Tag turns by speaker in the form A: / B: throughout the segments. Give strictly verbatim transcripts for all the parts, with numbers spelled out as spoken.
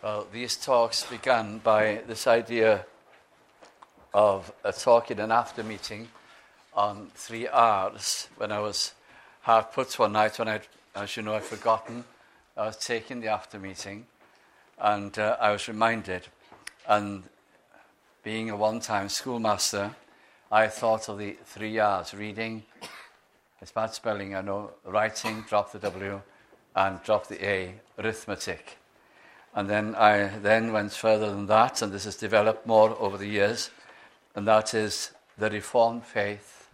A: Well, these talks began by this idea of a talk in an after meeting on three R's when I was hard put one night when I, as you know, I'd forgotten. I was taking the after meeting and uh, I was reminded, and being a one-time schoolmaster, I thought of the three R's: reading, it's bad spelling, I know, writing, drop the W, and drop the A, arithmetic. And then I then went further than that, and this has developed more over the years, and that is the Reformed faith,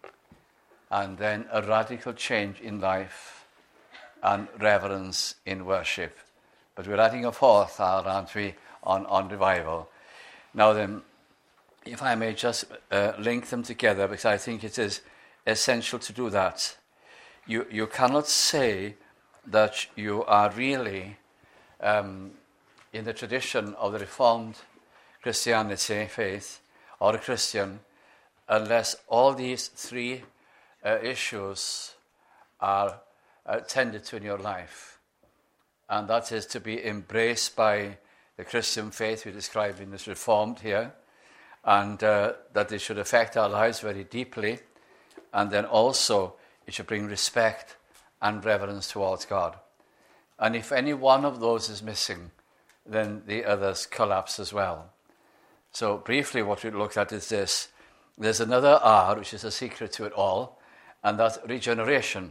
A: and then a radical change in life, and reverence in worship. But we're adding a fourth R, aren't we, on, on revival. Now then, if I may just uh, link them together, because I think it is essential to do that. You, you cannot say that you are really Um, in the tradition of the Reformed Christianity faith, or a Christian, unless all these three uh, issues are uh, tended to in your life. And that is to be embraced by the Christian faith we describe in this Reformed here, and uh, that it should affect our lives very deeply, and then also it should bring respect and reverence towards God. And if any one of those is missing, then the others collapse as well. So briefly what we looked at is this. There's another R, which is a secret to it all, and that's regeneration.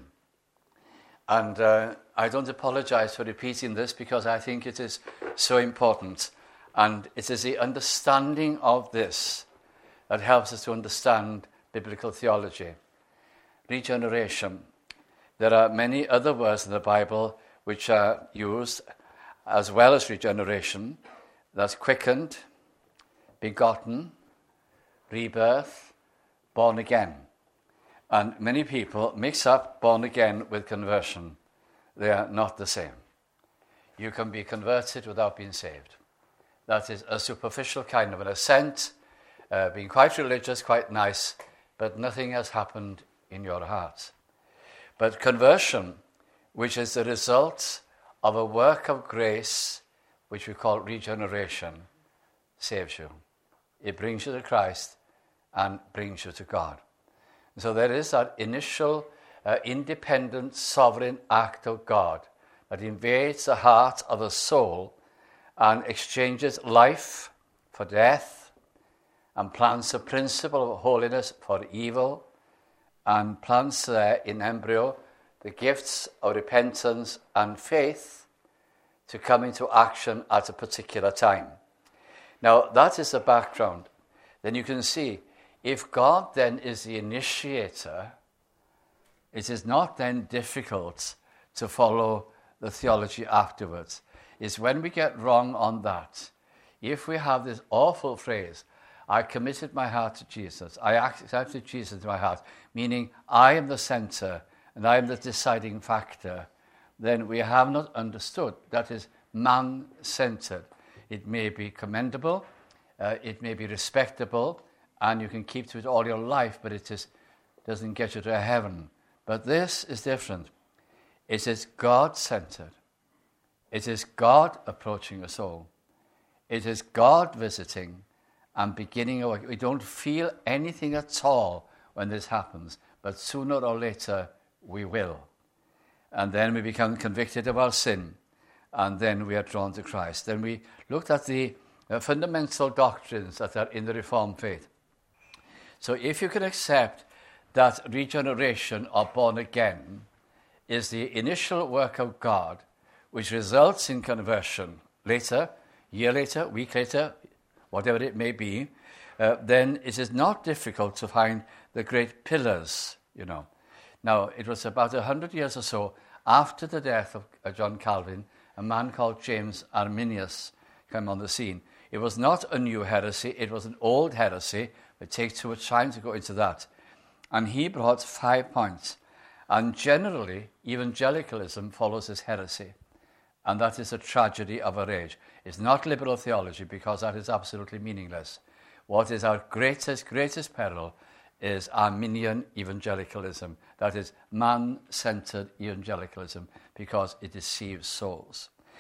A: And uh, I don't apologize for repeating this because I think it is so important. And it is the understanding of this that helps us to understand biblical theology. Regeneration. There are many other words in the Bible which are used as well as regeneration. That's quickened, begotten, rebirth, born again. And many people mix up born again with conversion. They are not the same. You can be converted without being saved. That is a superficial kind of an assent, uh, being quite religious, quite nice, but nothing has happened in your heart. But conversion, which is the result of a work of grace, which we call regeneration, saves you. It brings you to Christ and brings you to God. So there is that initial uh, independent, sovereign act of God that invades the heart of a soul and exchanges life for death, and plants a principle of holiness for evil, and plants there in embryo the gifts of repentance and faith to come into action at a particular time. Now, that is the background. Then you can see, if God then is the initiator, it is not then difficult to follow the theology afterwards. It's when we get wrong on that. If we have this awful phrase, I committed my heart to Jesus, I accepted Jesus into my heart, meaning I am the center, and I am the deciding factor, then we have not understood. That is man-centered. It may be commendable, uh, it may be respectable, and you can keep to it all your life, but it is, doesn't get you to heaven. But this is different. It is God-centered. It is God approaching a soul. It is God visiting and beginning a work. We don't feel anything at all when this happens, but sooner or later, we will. And then we become convicted of our sin, and then we are drawn to Christ. Then we looked at the uh, fundamental doctrines that are in the Reformed faith. So if you can accept that regeneration or born again is the initial work of God, which results in conversion later, year later, week later, whatever it may be, uh, then it is not difficult to find the great pillars, you know. Now, it was about a hundred years or so after the death of John Calvin, a man called James Arminius came on the scene. It was not a new heresy, it was an old heresy. It takes too much time to go into that. And he brought five points. And generally, evangelicalism follows this heresy. And that is a tragedy of our age. It's not liberal theology, because that is absolutely meaningless. What is our greatest, greatest peril is Arminian evangelicalism. That is man-centered evangelicalism, because it deceives souls.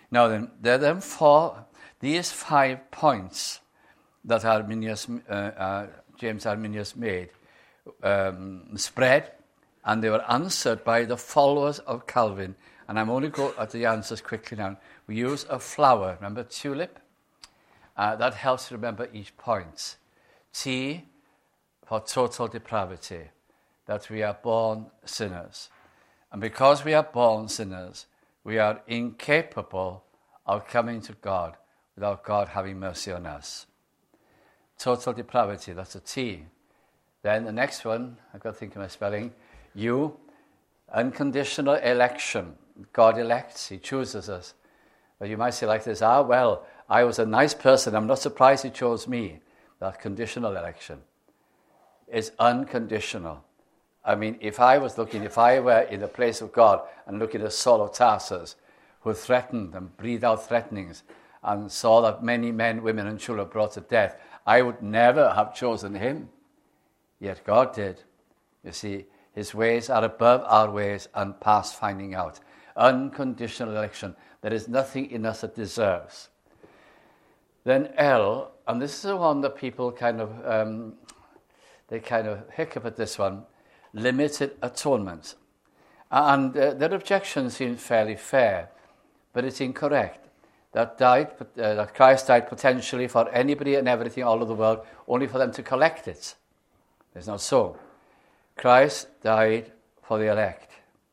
A: Now then, there are then four, these five points that Arminius, uh, uh, James Arminius made um, spread, and they were answered by the followers of Calvin. And I'm only going at the answers quickly now. We use a flower, remember tulip? Uh, that helps to remember each point. T for total depravity, that we are born sinners. And because we are born sinners, we are incapable of coming to God without God having mercy on us. Total depravity, that's a T. Then the next one, I've got to think of my spelling, U, unconditional election. God elects, he chooses us. But you might say like this, ah, well, I was a nice person, I'm not surprised he chose me. That conditional election is unconditional. I mean, if I was looking, if I were in the place of God and looking at Saul of Tarsus, who threatened and breathed out threatenings, and saw that many men, women, and children were brought to death, I would never have chosen him. Yet God did. You see, his ways are above our ways and past finding out. Unconditional election. There is nothing in us that deserves. Then L, and this is the one that people kind of, um, they kind of hiccup at this one, limited atonement. And uh, their objection seems fairly fair, but it's incorrect. That died, uh, that Christ died potentially for anybody and everything all over the world, only for them to collect it. It's not so. Christ died for the elect.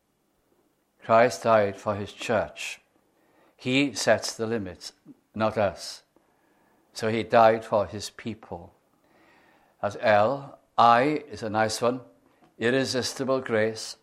A: Christ died for his church. He sets the limits, not us. So he died for his people. That's L. I is a nice one. Irresistible grace.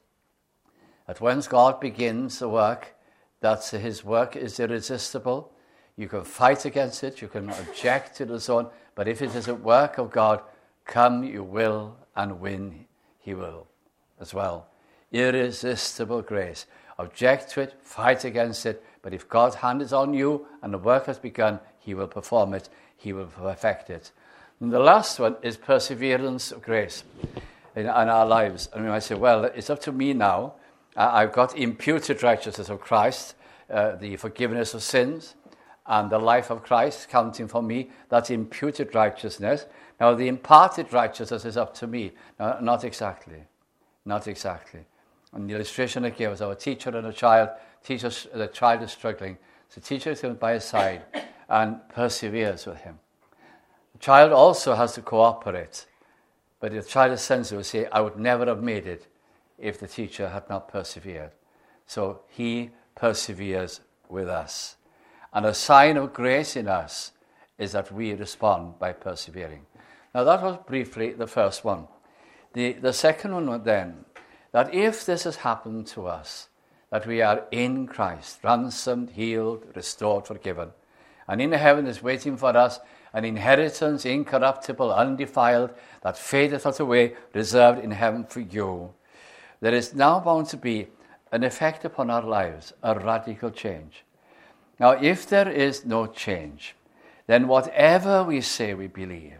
A: That once God begins the work, that his work is irresistible. You can fight against it, you can object to the zone, but if it is a work of God, come you will, and win he will as well. Irresistible grace. Object to it, fight against it, but if God's hand is on you and the work has begun, he will perform it, he will perfect it. And the last one is perseverance of grace in, in our lives. And we might say, well, it's up to me now. Uh, I've got imputed righteousness of Christ, uh, the forgiveness of sins, and the life of Christ counting for me. That's imputed righteousness. Now, the imparted righteousness is up to me. No, not exactly. Not exactly. And the illustration I gave was our teacher and a child. Teacher, the child is struggling. So the teacher is by his side and perseveres with him. The child also has to cooperate. But the child is sensitive will say, I would never have made it if the teacher had not persevered. So he perseveres with us. And a sign of grace in us is that we respond by persevering. Now that was briefly the first one. The, the second one then, that if this has happened to us, that we are in Christ, ransomed, healed, restored, forgiven, and in heaven is waiting for us an inheritance incorruptible, undefiled, that fadeth not away, reserved in heaven for you. There is now bound to be an effect upon our lives, a radical change. Now, if there is no change, then whatever we say we believe,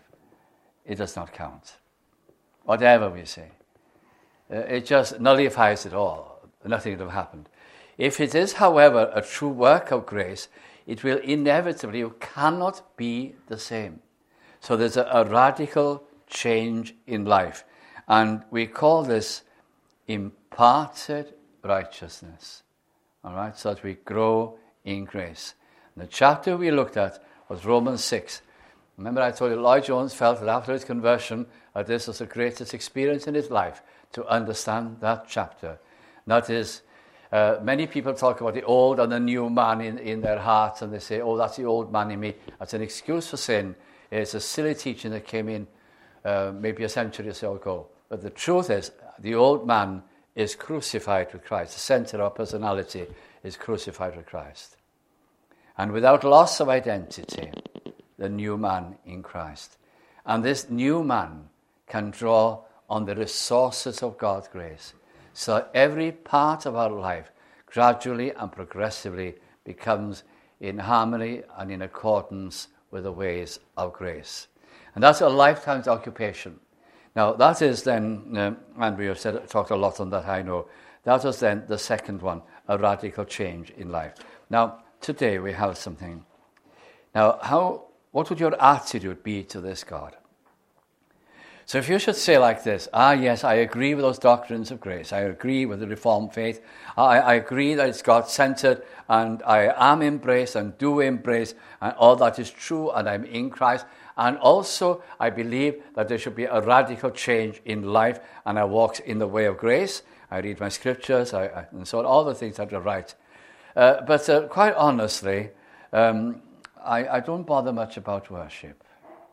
A: it does not count. Whatever we say. Uh, it just nullifies it all. Nothing would have happened. If it is, however, a true work of grace, it will inevitably, you cannot be the same. So there's a, a radical change in life. And we call this imparted righteousness. All right, so that we grow in grace. And the chapter we looked at was Romans six. Remember I told you Lloyd Jones felt that after his conversion, that this was the greatest experience in his life to understand that chapter. And that is, uh, many people talk about the old and the new man in, in their hearts, and they say, oh, that's the old man in me. That's an excuse for sin. It's a silly teaching that came in uh, maybe a century or so ago. But the truth is, the old man is crucified with Christ. The center of our personality is crucified with Christ. And without loss of identity, the new man in Christ. And this new man can draw on the resources of God's grace. So every part of our life gradually and progressively becomes in harmony and in accordance with the ways of grace. And that's a lifetime's occupation. Now, that is then, um, and we have said, talked a lot on that, I know. That was then the second one, a radical change in life. Now, today we have something. Now, how? What would your attitude be to this God? So if you should say like this, ah, yes, I agree with those doctrines of grace. I agree with the Reformed faith. I, I agree that it's God-centered, and I am embraced and do embrace, and all that is true, and I'm in Christ. And also, I believe that there should be a radical change in life, and I walk in the way of grace. I read my scriptures, I, I, and so on, all the things that are right. Uh, but uh, quite honestly, um, I, I don't bother much about worship.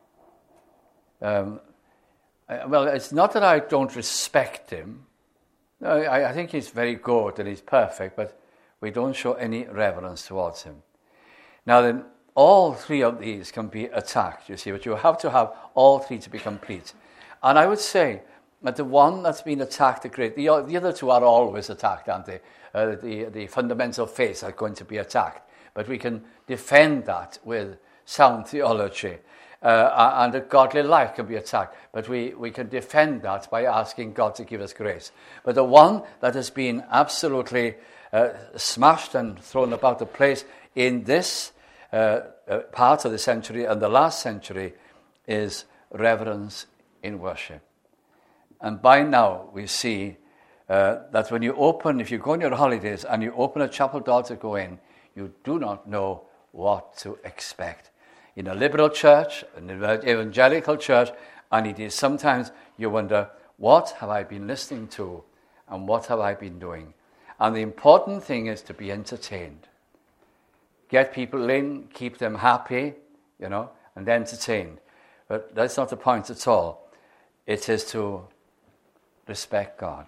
A: Um, I, well, it's not that I don't respect him. I, I think he's very good and he's perfect, but we don't show any reverence towards him. Now then, all three of these can be attacked, you see, but you have to have all three to be complete. And I would say that the one that's been attacked, the great, the, the other two are always attacked, aren't they? Uh, the, the fundamental faiths are going to be attacked. But we can defend that with sound theology. Uh, and a godly life can be attacked. But we, we can defend that by asking God to give us grace. But the one that has been absolutely uh, smashed and thrown about the place in this uh, uh, part of the century and the last century is reverence in worship. And by now we see uh, that when you open, if you go on your holidays and you open a chapel door to go in, you do not know what to expect. In a liberal church, an evangelical church, and it is sometimes you wonder, what have I been listening to and what have I been doing? And the important thing is to be entertained. Get people in, keep them happy, you know, and entertained. But that's not the point at all. It is to respect God.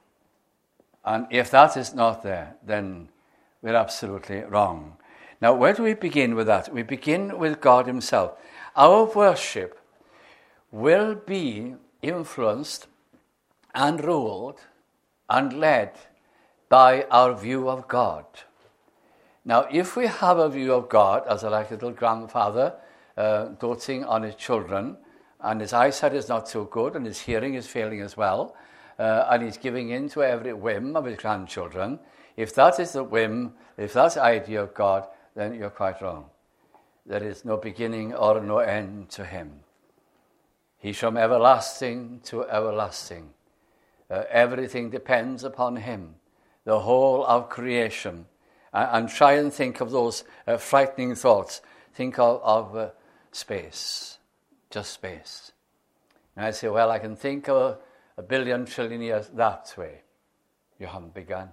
A: And if that is not there, then we're absolutely wrong. Now, where do we begin with that? We begin with God himself. Our worship will be influenced and ruled and led by our view of God. Now, if we have a view of God as a like little grandfather uh, doting on his children, and his eyesight is not so good, and his hearing is failing as well, uh, and he's giving in to every whim of his grandchildren, if that is the whim, if that's the idea of God, then you're quite wrong. There is no beginning or no end to him. He's from everlasting to everlasting. Uh, everything depends upon him, the whole of creation. Uh, and try and think of those uh, frightening thoughts. Think of, of uh, space, just space. And I say, well, I can think of a, a billion trillion years that way. You haven't begun.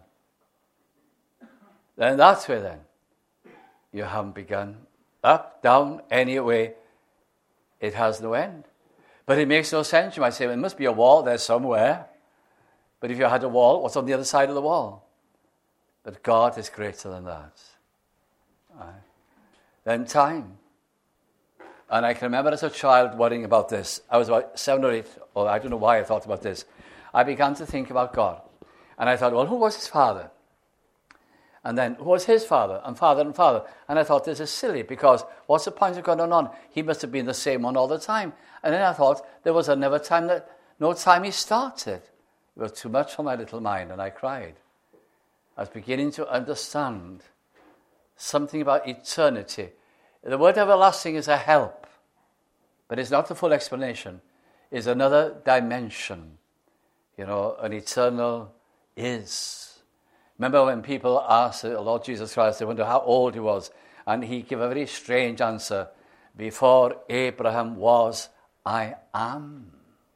A: Then that way then. You haven't begun. Up, down, any way, it has no end. But it makes no sense. You might say, well, there must be a wall there somewhere. But if you had a wall, what's on the other side of the wall? But God is greater than that. Right. Then time. And I can remember as a child worrying about this. I was about seven or eight, or I don't know why I thought about this. I began to think about God. And I thought, well, who was his father? And then, who was his father? And father and father. And I thought, this is silly, because what's the point of going on? He must have been the same one all the time. And then I thought, there was another time that, no time he started. It was too much for my little mind, and I cried. I was beginning to understand something about eternity. The word everlasting is a help, but it's not the full explanation. It's another dimension, you know, an eternal is. Remember when people asked the Lord Jesus Christ, they wonder how old he was, and he gave a very strange answer. Before Abraham was, I am.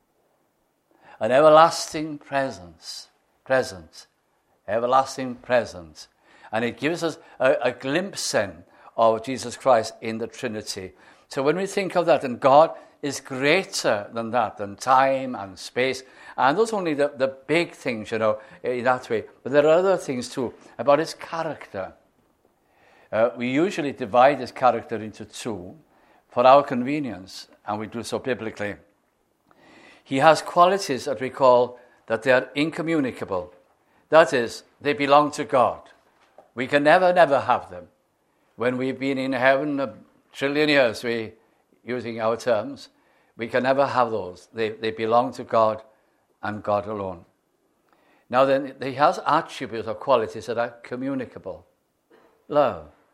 A: An everlasting presence, presence, everlasting presence. And it gives us a, a glimpse then of Jesus Christ in the Trinity. So when we think of that, and God is greater than that, than time and space, and those are only the, the big things, you know, in that way. But there are other things too, about his character. Uh, we usually divide his character into two for our convenience, and we do so biblically. He has qualities that we call that they are incommunicable. That is, they belong to God. We can never, never have them. When we've been in heaven a trillion years, we, using our terms, we can never have those. They, they belong to God and God alone. Now then, he has attributes or qualities that are communicable. Love,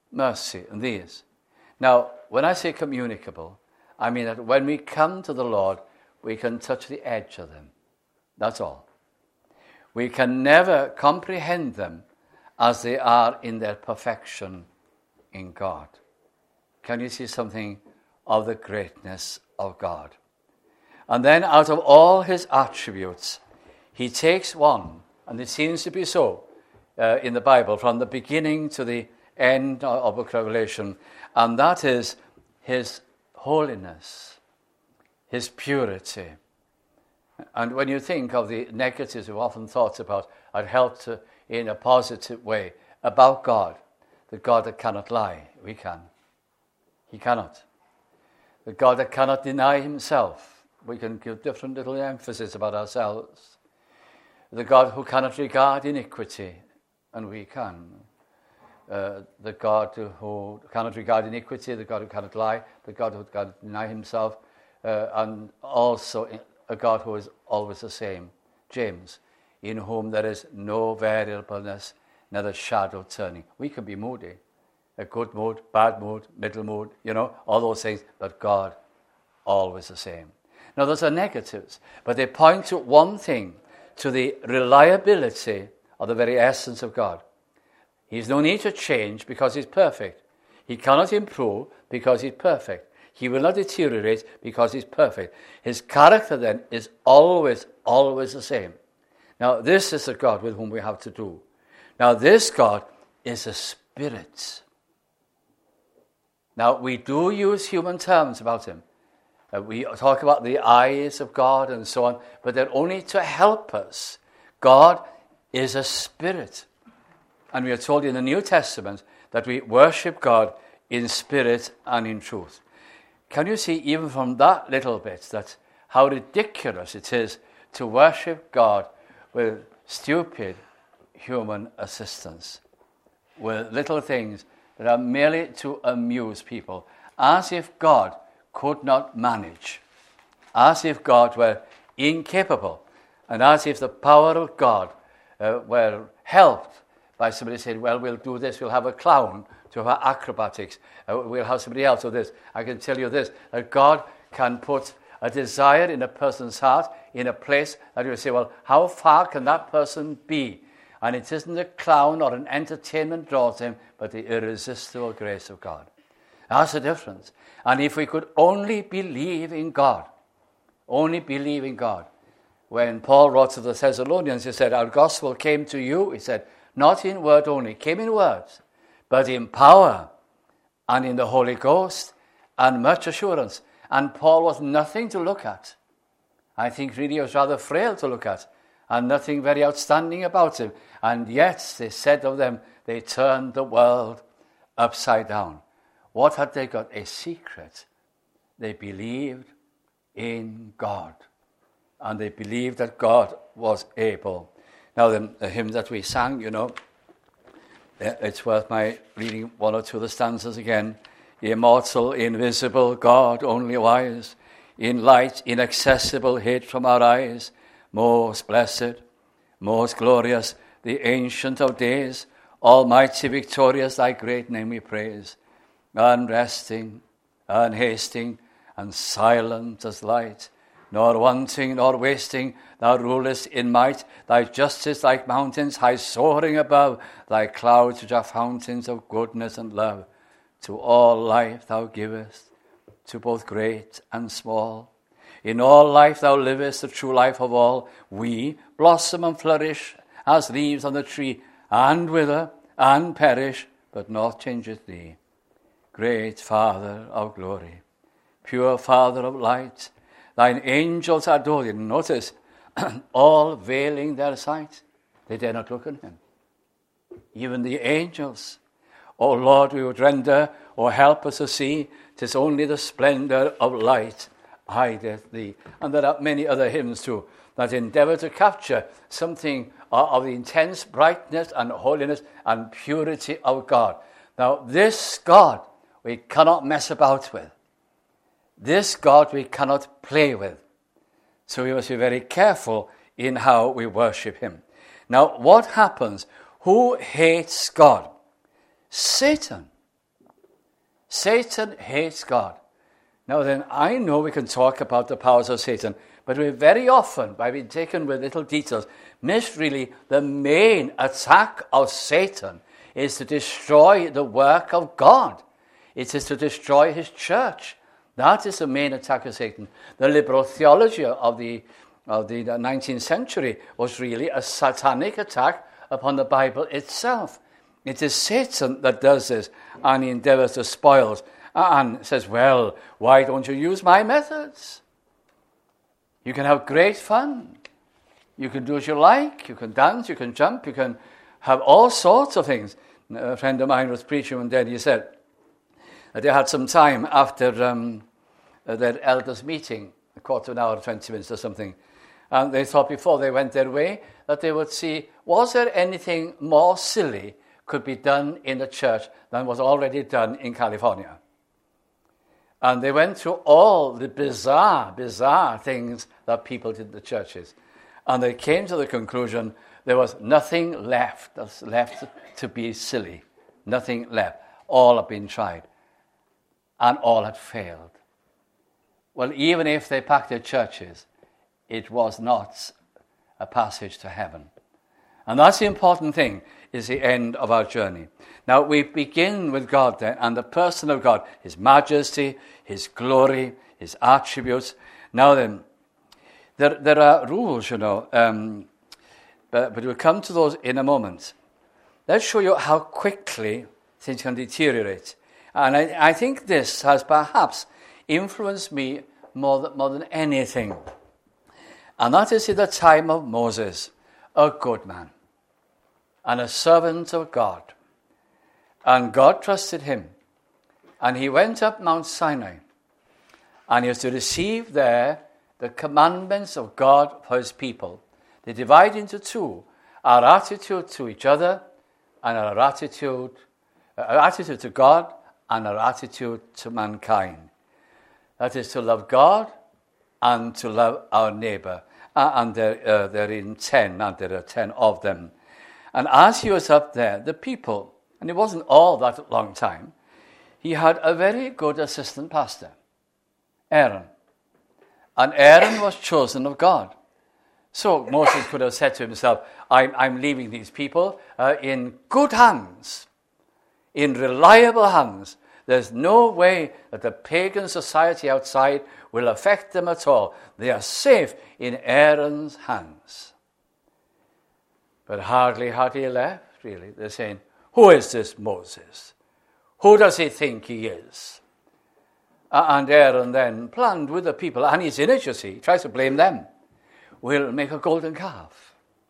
A: mercy, and these. Now, when I say communicable, I mean that when we come to the Lord, we can touch the edge of them. That's all. We can never comprehend them as they are in their perfection in God. Can you see something of the greatness of God? And then out of all his attributes, he takes one, and it seems to be so uh, in the Bible, from the beginning to the end of Book of Revelation, and that is his holiness, his purity. And when you think of the negatives we've often thought about, I'd help to, in a positive way, about God, the God that cannot lie. We can. He cannot. The God that cannot deny himself. We can give different little emphasis about ourselves. The God who cannot regard iniquity, and we can. Uh, the God who cannot regard iniquity, the God who cannot lie, the God who cannot deny himself, uh, and also a God who is always the same. James, in whom there is no variableness, neither shadow turning. We can be moody, a good mood, bad mood, middle mood, you know, all those things, but God, always the same. Now, those are negatives, but they point to one thing, to the reliability of the very essence of God. He has no need to change because he's perfect. He cannot improve because he's perfect. He will not deteriorate because he's perfect. His character then is always, always the same. Now, this is the God with whom we have to do. Now, this God is a spirit. Now, we do use human terms about him. Uh, we talk about the eyes of God and so on, but they're only to help us. God is a spirit. And we are told in the New Testament that we worship God in spirit and in truth. Can you see, even from that little bit, that how ridiculous it is to worship God with stupid human assistance, with little things that are merely to amuse people, as if God could not manage, as if God were incapable, and as if the power of God uh, were helped by somebody saying, well, we'll do this, we'll have a clown to have acrobatics, uh, we'll have somebody else do this. I can tell you this, that God can put a desire in a person's heart in a place that you say, well, how far can that person be? And it isn't a clown or an entertainment draws him, but the irresistible grace of God. That's the difference. And if we could only believe in God, only believe in God. When Paul wrote to the Thessalonians, he said, our gospel came to you, he said, not in word only, came in words, but in power and in the Holy Ghost and much assurance. And Paul was nothing to look at. I think really he was rather frail to look at, and nothing very outstanding about him. And yet, they said of them, they turned the world upside down. What had they got? A secret. They believed in God. And they believed that God was able. Now, the, the hymn that we sang, you know, it's worth my reading one or two of the stanzas again. Immortal, invisible, God only wise, in light inaccessible hid from our eyes, most blessed, most glorious, the Ancient of Days, almighty victorious, thy great name we praise. Unresting, unhasting, and silent as light, nor wanting nor wasting, thou rulest in might, thy justice like mountains high soaring above, thy clouds which are fountains of goodness and love. To all life thou givest, to both great and small. In all life thou livest, the true life of all. We blossom and flourish as leaves on the tree, and wither and perish, but naught changeth thee. Great Father of glory, pure Father of light, thine angels adore thee. Notice, all veiling their sight. They dare not look on him. Even the angels. O Lord, we would render, or help us to see, 'tis only the splendor of light hideth thee. And there are many other hymns too that endeavor to capture something of the intense brightness and holiness and purity of God. Now, this God we cannot mess about with. This God we cannot play with. So we must be very careful in how we worship him. Now, what happens? Who hates God? Satan. Satan hates God. Now then, I know we can talk about the powers of Satan, but we very often, by being taken with little details, miss really the main attack of Satan is to destroy the work of God. It is to destroy his church. That is the main attack of Satan. The liberal theology of the of the nineteenth century was really a satanic attack upon the Bible itself. It is Satan that does this, and he endeavors to spoil it, and says, well, why don't you use my methods? You can have great fun. You can do as you like. You can dance, you can jump, you can have all sorts of things. A friend of mine was preaching one day, and he said that they had some time after um, their elders' meeting, a quarter of an hour, twenty minutes or something, and they thought before they went their way that they would see, was there anything more silly could be done in the church than was already done in California? And they went through all the bizarre, bizarre things that people did in the churches. And they came to the conclusion there was nothing left that's left to be silly. Nothing left. All had been tried. And all had failed. Well, even if they packed their churches, it was not a passage to heaven. And that's the important thing, is the end of our journey. Now, we begin with God then, and the person of God, his majesty, his glory, his attributes. Now then, there, there are rules, you know, um, but, but we'll come to those in a moment. Let's show you how quickly things can deteriorate. And I, I think this has perhaps influenced me more than, more than anything. And that is in the time of Moses, a good man and a servant of God. And God trusted him. And he went up Mount Sinai. And he was to receive there the commandments of God for his people. They divide into two: our attitude to each other and our attitude, our attitude to God and our attitude to mankind. That is to love God and to love our neighbor. Uh, and they're, uh, they're in ten, and there are ten of them. And as he was up there, the people, and it wasn't all that long time, he had a very good assistant pastor, Aaron. And Aaron was chosen of God. So Moses could have said to himself, I'm, I'm leaving these people uh, in good hands, in reliable hands. There's no way that the pagan society outside will affect them at all. They are safe in Aaron's hands. But hardly had he left, really. They're saying, who is this Moses? Who does he think he is? Uh, and Aaron then planned with the people, and he's in it, you see. He tries to blame them. We'll make a golden calf.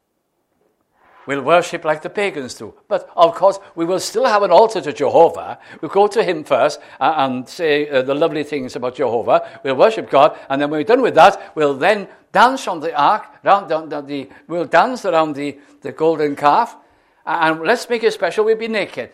A: We'll worship like the pagans do. But, of course, we will still have an altar to Jehovah. We'll go to him first uh, and say uh, the lovely things about Jehovah. We'll worship God. And then when we're done with that, we'll then dance on the ark. Round, down, down the, we'll dance around the, the golden calf. And let's make it special. We'll be naked.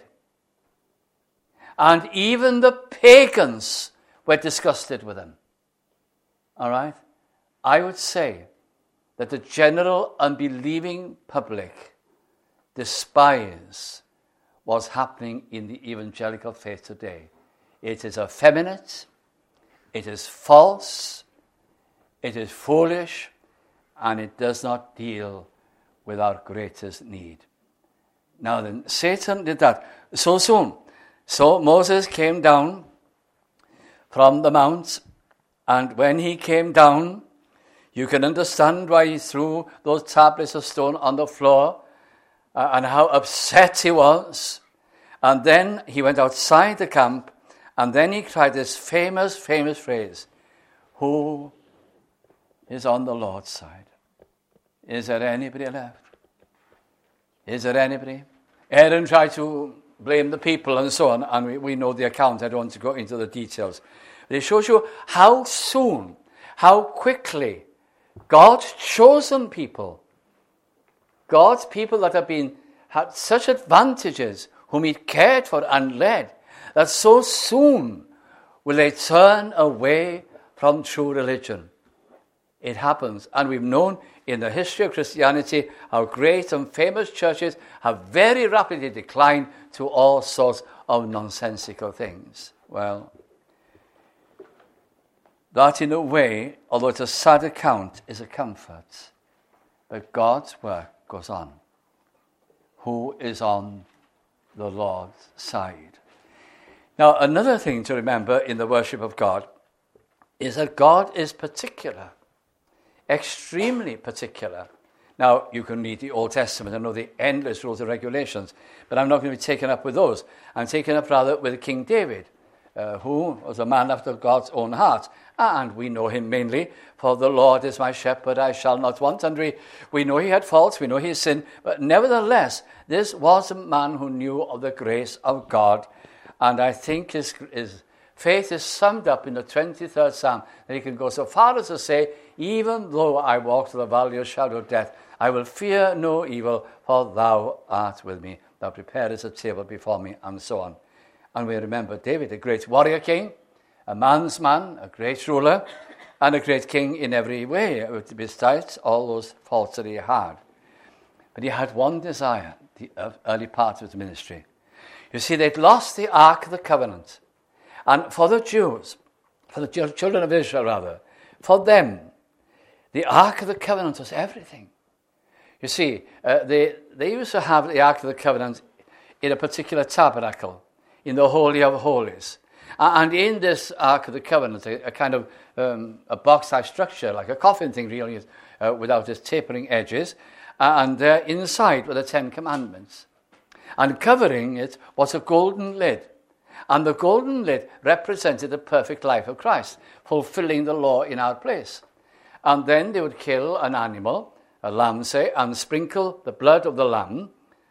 A: And even the pagans were disgusted with him. All right? I would say that the general unbelieving public despise what's happening in the evangelical faith today. It is effeminate, it is false, it is foolish, and it does not deal with our greatest need. Now then, Satan did that so soon. So Moses came down from the mount, and when he came down, you can understand why he threw those tablets of stone on the floor uh, and how upset he was. And then he went outside the camp, and then he cried this famous, famous phrase, who is on the Lord's side? Is there anybody left? Is there anybody? Aaron tried to blame the people and so on, and we, we know the account. I don't want to go into the details. But it shows you how soon, how quickly God's chosen people, God's people that have been had such advantages, whom he cared for and led, that so soon will they turn away from true religion. It happens, and we've known in the history of Christianity how great and famous churches have very rapidly declined to all sorts of nonsensical things. Well, that in a way, although it's a sad account, is a comfort. But God's work goes on. Who is on the Lord's side? Now, another thing to remember in the worship of God is that God is particular, extremely particular. Now, you can read the Old Testament and know the endless rules and regulations, but I'm not going to be taken up with those. I'm taken up rather with King David, uh, who was a man after God's own heart. And we know him mainly for the Lord is my shepherd, I shall not want. And we, we know he had faults, we know he sinned, but nevertheless, this was a man who knew of the grace of God. And I think his, his faith is summed up in the twenty-third Psalm, that he can go so far as to say, even though I walk through the valley of shadow of death, I will fear no evil, for thou art with me. Thou preparest a table before me, and so on. And we remember David, a great warrior king, a man's man, a great ruler, and a great king in every way, besides all those faults that he had. But he had one desire, the early part of his ministry. You see, they'd lost the Ark of the Covenant. And for the Jews, for the children of Israel rather, for them, the Ark of the Covenant was everything. You see, uh, they, they used to have the Ark of the Covenant in a particular tabernacle, in the Holy of Holies. And in this Ark of the Covenant, a, a kind of um, a box-type structure, like a coffin thing really, uh, without its tapering edges, and uh, inside were the Ten Commandments. And covering it was a golden lid. And the golden lid represented the perfect life of Christ, fulfilling the law in our place. And then they would kill an animal, a lamb, say, and sprinkle the blood of the lamb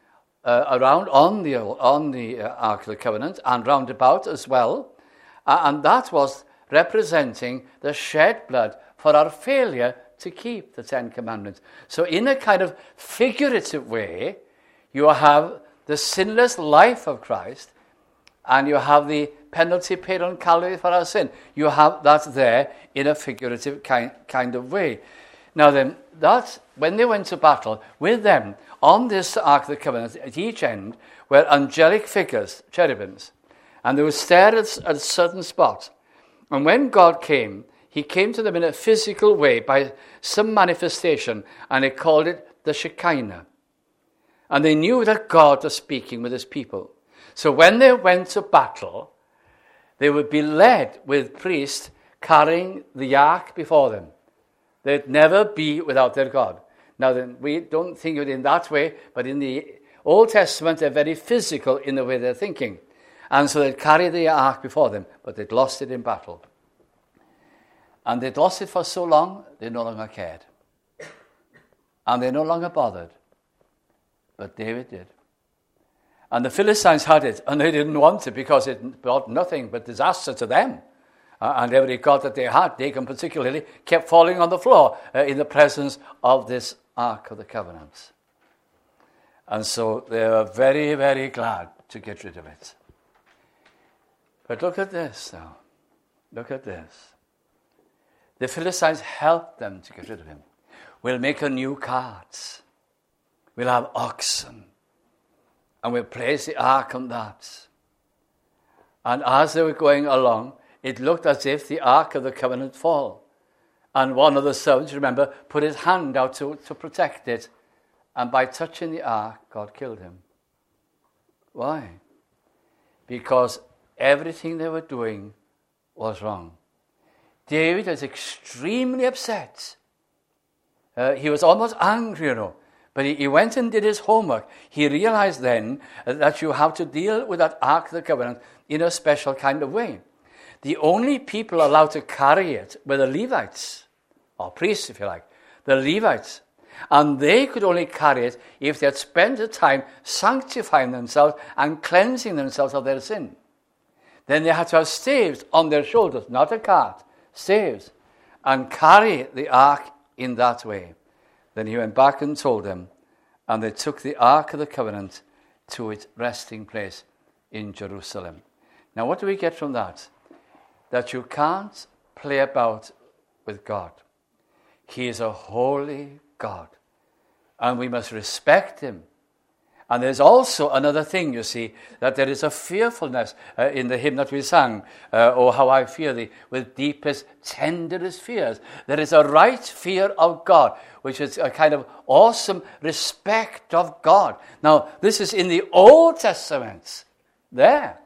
A: uh, around on the on the uh, Ark of the Covenant and round about as well. Uh, and that was representing the shed blood for our failure to keep the Ten Commandments. So in a kind of figurative way, you have the sinless life of Christ, and you have the penalty paid on Calvary for our sin. You have that there in a figurative kind, kind of way. Now then, that when they went to battle, with them, on this Ark of the Covenant, at each end, were angelic figures, cherubims, and they would stare at, at a certain spot. And when God came, he came to them in a physical way by some manifestation, and they called it the Shekinah. And they knew that God was speaking with his people. So when they went to battle, they would be led with priests carrying the ark before them. They'd never be without their God. Now then, we don't think of it in that way, but in the Old Testament, they're very physical in the way they're thinking. And so they'd carry the ark before them, but they'd lost it in battle. And they'd lost it for so long, they no longer cared. And they no longer bothered. But David did. And the Philistines had it, and they didn't want it because it brought nothing but disaster to them. Uh, and every god that they had, Dagon particularly, kept falling on the floor uh, in the presence of this Ark of the Covenant. And so they were very, very glad to get rid of it. But look at this now. Look at this. The Philistines helped them to get rid of him. We'll make a new cart. We'll have oxen. And we'll place the ark on that. And as they were going along, it looked as if the Ark of the Covenant fall. And one of the servants, remember, put his hand out to, to protect it. And by touching the ark, God killed him. Why? Because everything they were doing was wrong. David was extremely upset. Uh, he was almost angry, you know. But he, he went and did his homework. He realized then that you have to deal with that Ark of the Covenant in a special kind of way. The only people allowed to carry it were the Levites, or priests, if you like, the Levites. And they could only carry it if they had spent the time sanctifying themselves and cleansing themselves of their sin. Then they had to have staves on their shoulders, not a cart, staves, and carry the ark in that way. Then he went back and told them, and they took the Ark of the Covenant to its resting place in Jerusalem. Now, what do we get from that? That you can't play about with God. He is a holy God. And we must respect him. And there's also another thing, you see, that there is a fearfulness uh, in the hymn that we sang, uh, Oh, how I fear thee, with deepest, tenderest fears. There is a right fear of God, which is a kind of awesome respect of God. Now, this is in the Old Testament. There.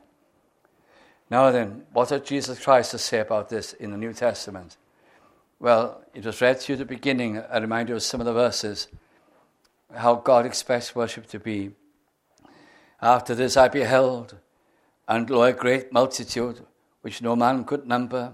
A: Now then, what had Jesus Christ to say about this in the New Testament? Well, it was read to you at the beginning. I remind you of some of the verses. How God expects worship to be. After this I beheld, and lo, a great multitude, which no man could number,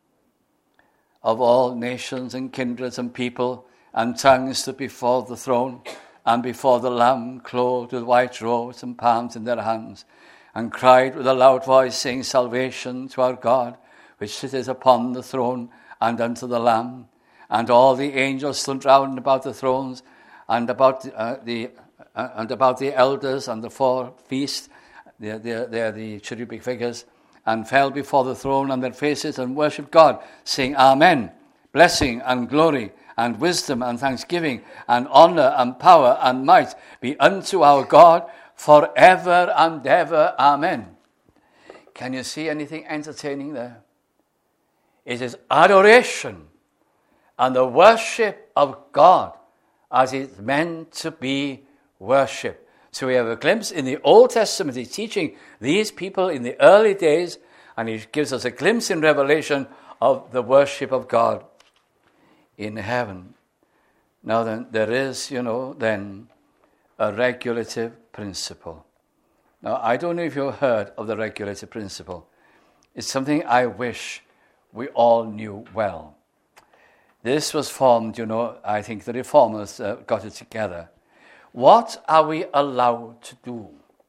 A: of all nations and kindreds and people and tongues stood before the throne and before the Lamb, clothed with white robes and palms in their hands, and cried with a loud voice, saying, Salvation to our God, which sitteth upon the throne, and unto the Lamb. And all the angels stood round about the thrones, and about uh, the uh, and about the elders and the four feast, they're, they're, they're the cherubic figures, and fell before the throne on their faces and worshipped God, saying, Amen, blessing and glory and wisdom and thanksgiving and honor and power and might be unto our God forever and ever. Amen. Can you see anything entertaining there? It is adoration and the worship of God as it's meant to be worship. So we have a glimpse in the Old Testament. He's teaching these people in the early days, and he gives us a glimpse in Revelation of the worship of God in heaven. Now then, there is, you know, then a regulative principle. Now, I don't know if you've heard of the regulative principle. It's something I wish we all knew well. This was formed, you know, I think the reformers uh, got it together. What are we allowed to do?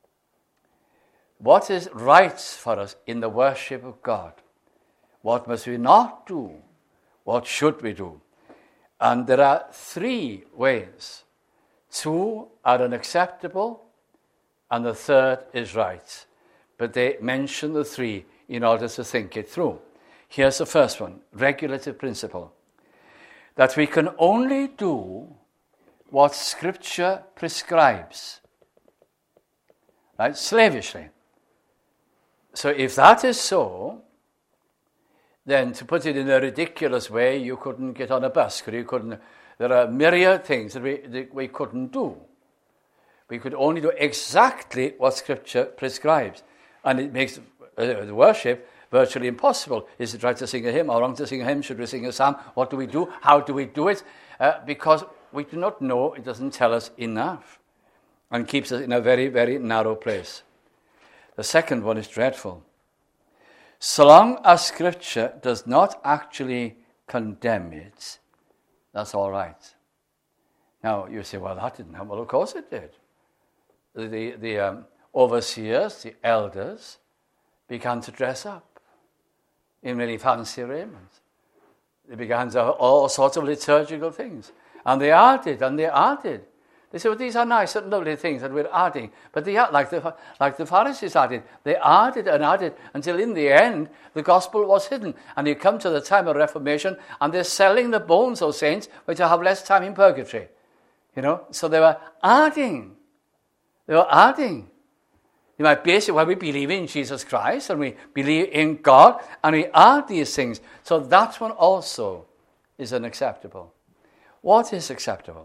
A: What is right for us in the worship of God? What must we not do? What should we do? And there are three ways. Two are unacceptable, and the third is right. But they mention the three in order to think it through. Here's the first one, regulative principle. That we can only do what Scripture prescribes. Right? Slavishly. So if that is so, then to put it in a ridiculous way, you couldn't get on a bus. You couldn't. There are myriad things that we, that we couldn't do. We could only do exactly what Scripture prescribes. And it makes uh, the worship virtually impossible. Is it right to sing a hymn or wrong to sing a hymn? Should we sing a psalm? What do we do? How do we do it? Uh, because we do not know. It doesn't tell us enough and keeps us in a very, very narrow place. The second one is dreadful. So long as Scripture does not actually condemn it, that's all right. Now, you say, well, that didn't happen. Well, of course it did. The, the, the um, overseers, the elders, began to dress up in really fancy raiment. They began to have all sorts of liturgical things. And they added, and they added. They said, well, these are nice and lovely things that we're adding. But they like the, like the Pharisees added. They added and added until in the end, the gospel was hidden. And you come to the time of Reformation, and they're selling the bones of saints, which have less time in purgatory. You know, so they were adding. They were adding. You might base it when we believe in Jesus Christ, and we believe in God, and we add these things. So that one also is unacceptable. What is acceptable?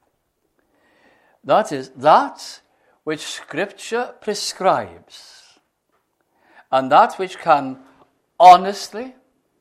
A: That is that which Scripture prescribes, and that which can honestly,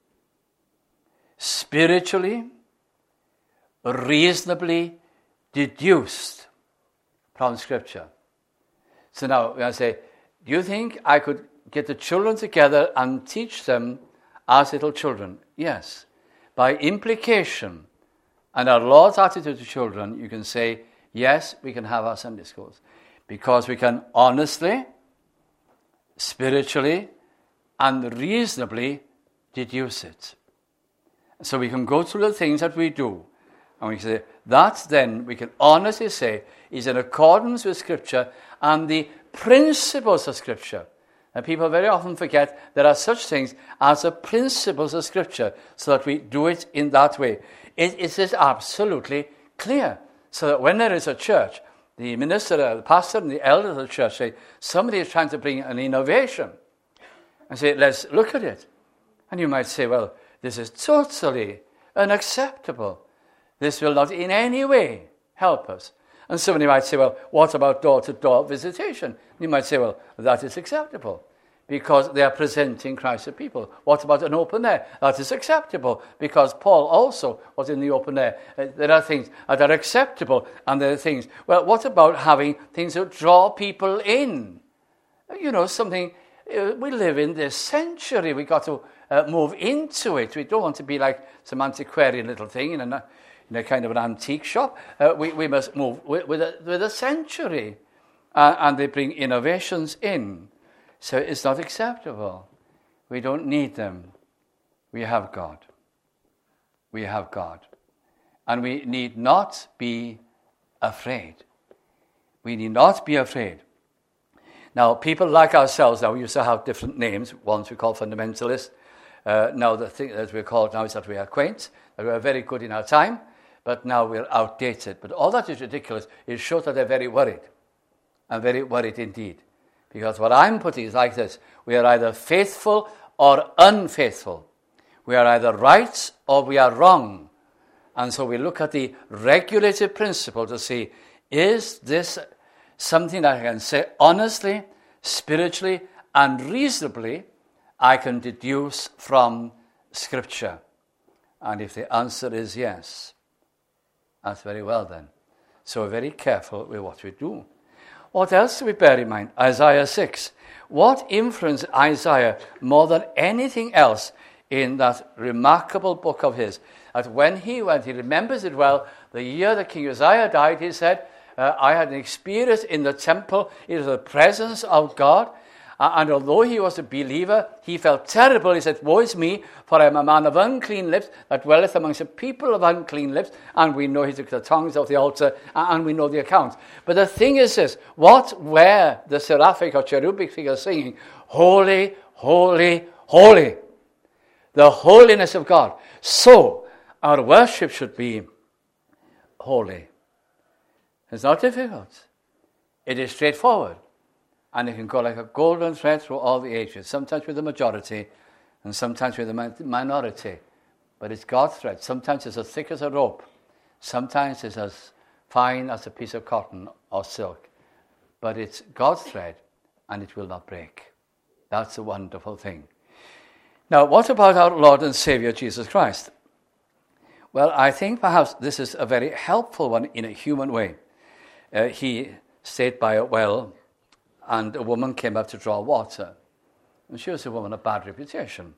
A: spiritually, reasonably deduced from Scripture. So now, when I say, do you think I could get the children together and teach them as little children? Yes. By implication, and our Lord's attitude to children, you can say, yes, we can have our Sunday schools. Because we can honestly, spiritually, and reasonably deduce it. So we can go through the things that we do, and we can say, that then, we can honestly say, is in accordance with Scripture and the principles of Scripture. And people very often forget there are such things as the principles of Scripture, so that we do it in that way. It, it is absolutely clear. So that when there is a church, the minister, the pastor, and the elder of the church say, somebody is trying to bring an innovation. And say, let's look at it. And you might say, well, this is totally unacceptable. This will not in any way help us. And somebody might say, well, what about door-to-door visitation? You might say, well, that is acceptable because they are presenting Christ to people. What about an open air? That is acceptable because Paul also was in the open air. Uh, there are things that are acceptable and there are things. Well, what about having things that draw people in? You know, something, uh, we live in this century. We've got to uh, move into it. We don't want to be like some antiquarian little thing in a, in a kind of an antique shop. Uh, we, we must move with, with, a, with a century. Uh, and they bring innovations in. So it's not acceptable. We don't need them. We have God. We have God. And we need not be afraid. We need not be afraid. Now, people like ourselves now, we used to have different names. Ones we call fundamentalists. Uh, now, the thing that we're called now is that we are quaint, that we are very good in our time, but now we're outdated. But all that is ridiculous. It shows that they're very worried. I'm very worried indeed. Because what I'm putting is like this. We are either faithful or unfaithful. We are either right or we are wrong. And so we look at the regulative principle to see, is this something that I can say honestly, spiritually, and reasonably I can deduce from Scripture? And if the answer is yes, that's very well then. So we're very careful with what we do. What else do we bear in mind? Isaiah six. What influenced Isaiah more than anything else in that remarkable book of his? That when he went, he remembers it well, the year that King Uzziah died, he said, uh, I had an experience in the temple. It was the presence of God. Uh, and although he was a believer, he felt terrible. He said, woe is me, for I am a man of unclean lips that dwelleth amongst a people of unclean lips. And we know he took the tongues off the altar, and we know the account. But the thing is this, what were the seraphic or cherubic figures singing? Holy, holy, holy. The holiness of God. So, our worship should be holy. It's not difficult. It is straightforward. And it can go like a golden thread through all the ages, sometimes with the majority and sometimes with the minority. But it's God's thread. Sometimes it's as thick as a rope. Sometimes it's as fine as a piece of cotton or silk. But it's God's thread and it will not break. That's a wonderful thing. Now, what about our Lord and Savior Jesus Christ? Well, I think perhaps this is a very helpful one in a human way. Uh, he stayed by a well, and a woman came up to draw water. And she was a woman of bad reputation.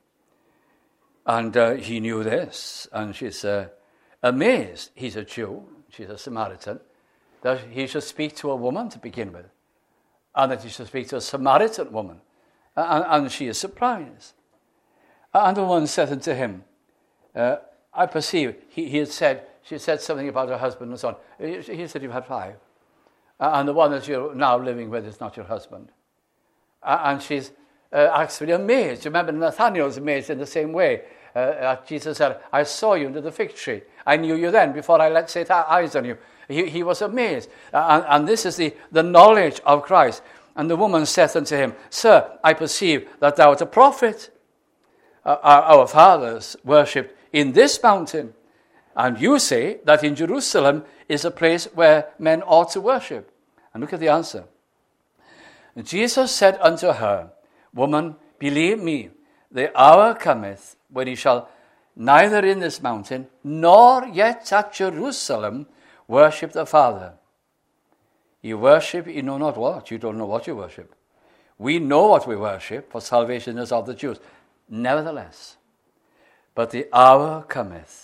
A: And uh, he knew this. And she's uh, amazed. He's a Jew. She's a Samaritan. That he should speak to a woman to begin with. And that he should speak to a Samaritan woman. And, and she is surprised. And the woman said unto him, uh, I perceive. He, he had said, she said something about her husband and so on. He, he said, you've had five. And the one that you're now living with is not your husband. And she's uh, actually amazed. You remember Nathanael was amazed in the same way. Uh, Jesus said, I saw you under the fig tree. I knew you then before I let set eyes on you. He, he was amazed. Uh, and, and this is the, the knowledge of Christ. And the woman said unto him, Sir, I perceive that thou art a prophet. Uh, our, our fathers worshipped in this mountain. And you say that in Jerusalem is a place where men ought to worship. And look at the answer. And Jesus said unto her, Woman, believe me, the hour cometh when ye shall neither in this mountain nor yet at Jerusalem worship the Father. Ye worship, ye know not what. You don't know what you worship. We know what we worship, for salvation is of the Jews. Nevertheless, but the hour cometh,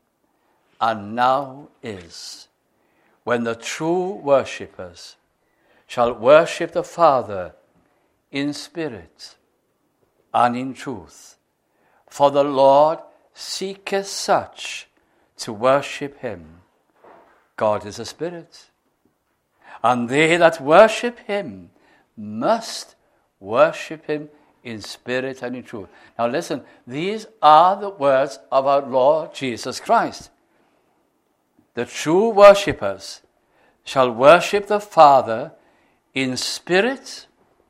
A: and now is, when the true worshippers shall worship the Father in spirit and in truth. For the Lord seeketh such to worship him. God is a spirit, and they that worship him must worship him in spirit and in truth. Now listen, these are the words of our Lord Jesus Christ. the true worshippers shall worship the Father in spirit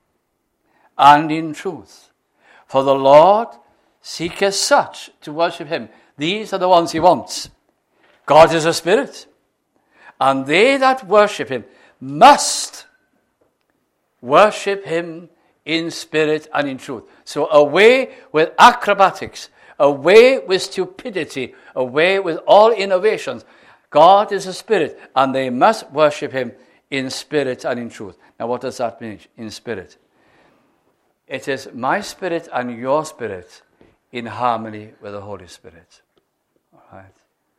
A: and in truth. For the Lord seeketh such to worship him. These are the ones he wants. God is a spirit, and they that worship him must worship him in spirit and in truth. So away with acrobatics, away with stupidity, away with all innovations. God is a spirit, and they must worship him in spirit and in truth. Now, what does that mean, in spirit? It is my spirit and your spirit in harmony with the Holy Spirit. All right?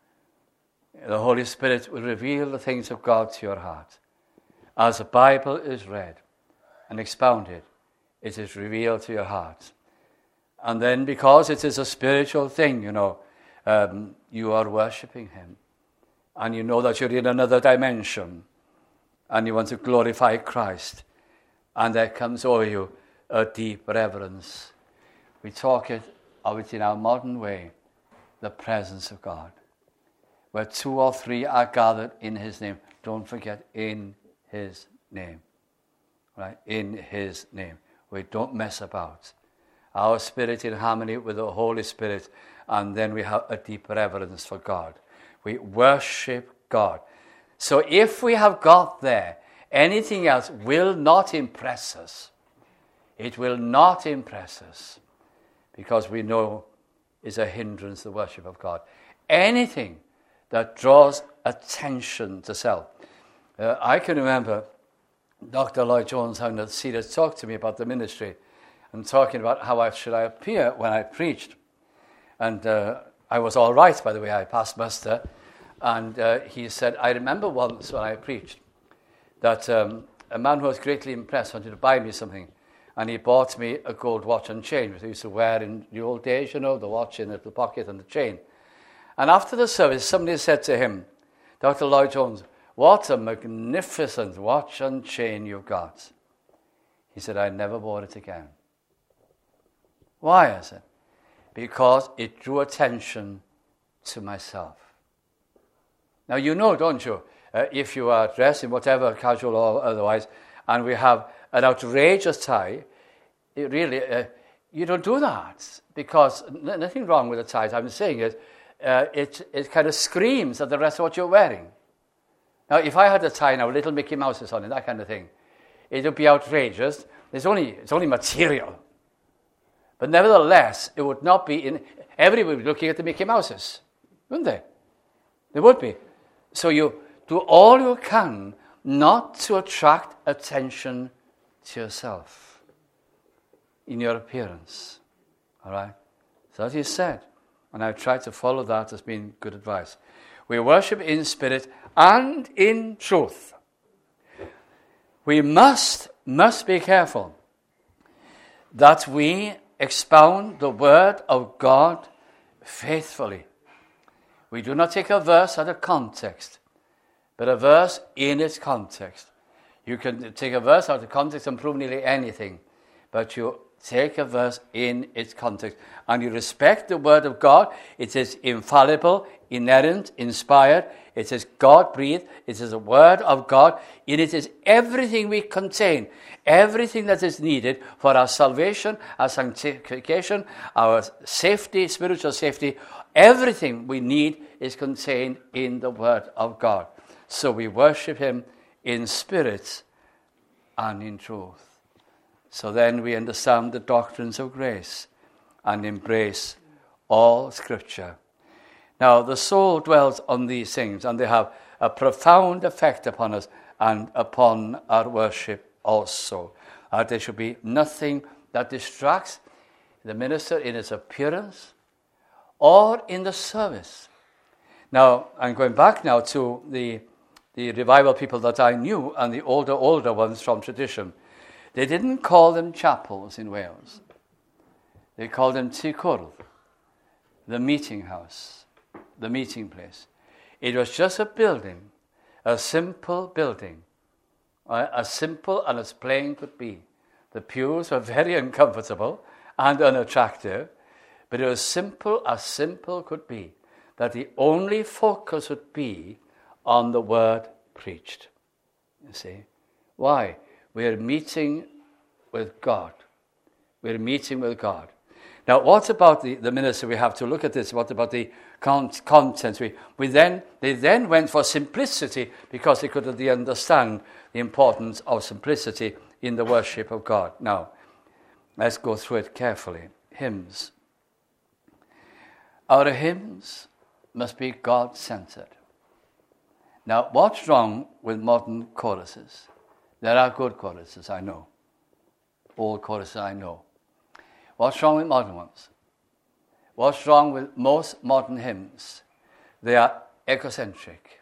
A: The Holy Spirit will reveal the things of God to your heart. As the Bible is read and expounded, it is revealed to your heart. And then, because it is a spiritual thing, you know, um, you are worshipping him. And you know that you're in another dimension. And you want to glorify Christ. And there comes over you a deep reverence. We talk it of it in our modern way, the presence of God. Where two or three are gathered in his name. Don't forget, in his name. Right? In his name. We don't mess about. Our spirit in harmony with the Holy Spirit, and then we have a deep reverence for God. We worship God. So if we have got there, anything else will not impress us. It will not impress us, because we know is a hindrance to the worship of God. Anything that draws attention to self. Uh, I can remember Doctor Lloyd Jones having a seat to talk to me about the ministry and talking about how I should I appear when I preached. And uh, I was all right, by the way. I passed muster. And uh, he said, I remember once when I preached that um, a man who was greatly impressed wanted to buy me something. And he bought me a gold watch and chain, which I used to wear in the old days, you know, the watch in the pocket and the chain. And after the service, somebody said to him, Doctor Lloyd Jones, what a magnificent watch and chain you've got. He said, I never bought it again. Why? I said, because it drew attention to myself. Now, you know, don't you, uh, if you are dressed in whatever, casual or otherwise, and we have an outrageous tie, it really, uh, you don't do that, because n- nothing wrong with the ties. I'm saying is, uh, it, it kind of screams at the rest of what you're wearing. Now, if I had a tie now, little Mickey Mouses on it, that kind of thing, it would be outrageous. It's only, it's only material. But nevertheless, it would not be in... Everybody would be looking at the Mickey Mouses, wouldn't they? They would be. So you do all you can not to attract attention to yourself in your appearance. All right? So that he said. And I've tried to follow that as being good advice. We worship in spirit and in truth. We must, must be careful that we expound the word of God faithfully. We do not take a verse out of context, but a verse in its context. You can take a verse out of context and prove nearly anything, but you take a verse in its context, and you respect the word of God. It is infallible, inerrant, inspired. It is God-breathed. It is the word of God. In it is everything we contain, everything that is needed for our salvation, our sanctification, our safety, spiritual safety. Everything we need is contained in the word of God. So we worship him in spirit and in truth. So then we understand the doctrines of grace and embrace all Scripture. Now, the soul dwells on these things, and they have a profound effect upon us and upon our worship also. Uh, there should be nothing that distracts the minister in his appearance or in the service. Now, I'm going back now to the, the revival people that I knew and the older, older ones from tradition. They didn't call them chapels in Wales. They called them Tŷ Cwrdd, the meeting house, the meeting place. It was just a building, a simple building, as simple and as plain could be. The pews were very uncomfortable and unattractive, but it was simple as simple could be, that the only focus would be on the word preached. You see? Why? We're meeting with God. We're meeting with God. Now, what about the, the minister? We have to look at this. What about the con- content? We, we then, they then went for simplicity because they could understand the importance of simplicity in the worship of God. Now, let's go through it carefully. Hymns. Our hymns must be God-centered. Now, what's wrong with modern choruses? There are good choruses, I know. Old choruses, I know. What's wrong with modern ones? What's wrong with most modern hymns? They are egocentric.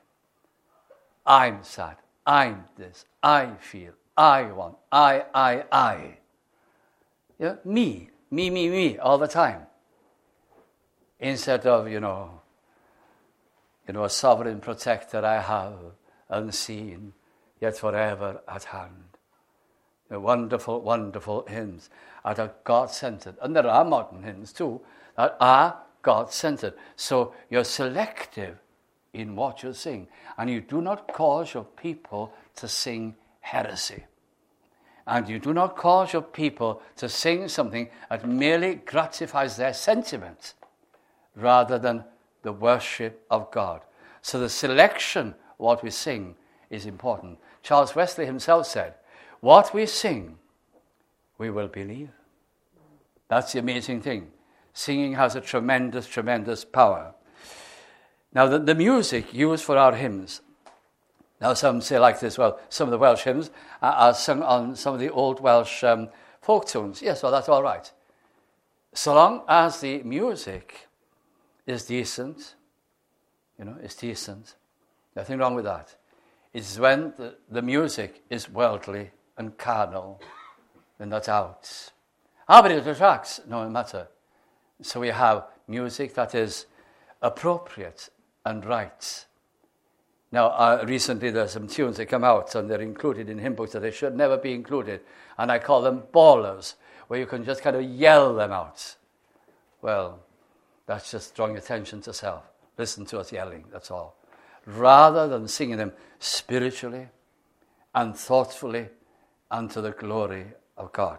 A: I'm sad. I'm this. I feel. I want. I, I, I. Yeah? Me. Me, me, me, all the time. Instead of, you know, you know, a sovereign protector I have, unseen, yet forever at hand. The wonderful, wonderful hymns that are God-centered. And there are modern hymns too that are God-centered. So you're selective in what you sing. And you do not cause your people to sing heresy. And you do not cause your people to sing something that merely gratifies their sentiment rather than the worship of God. So the selection of what we sing is important. Charles Wesley himself said, what we sing, we will believe. That's the amazing thing. Singing has a tremendous, tremendous power. Now, the, the music used for our hymns. Now, some say like this, well, some of the Welsh hymns are, are sung on some of the old Welsh um, folk tunes. Yes, well, that's all right. So long as the music is decent, you know, it's decent. Nothing wrong with that. It's when the, the music is worldly and carnal, then that's out. Ah, but it attracts, no matter. So we have music that is appropriate and right. Now, uh, recently there's some tunes that come out and they're included in hymn books that they should never be included. And I call them bawlers, where you can just kind of yell them out. Well, that's just drawing attention to self. Listen to us yelling, that's all. Rather than singing them spiritually and thoughtfully and to the glory of God.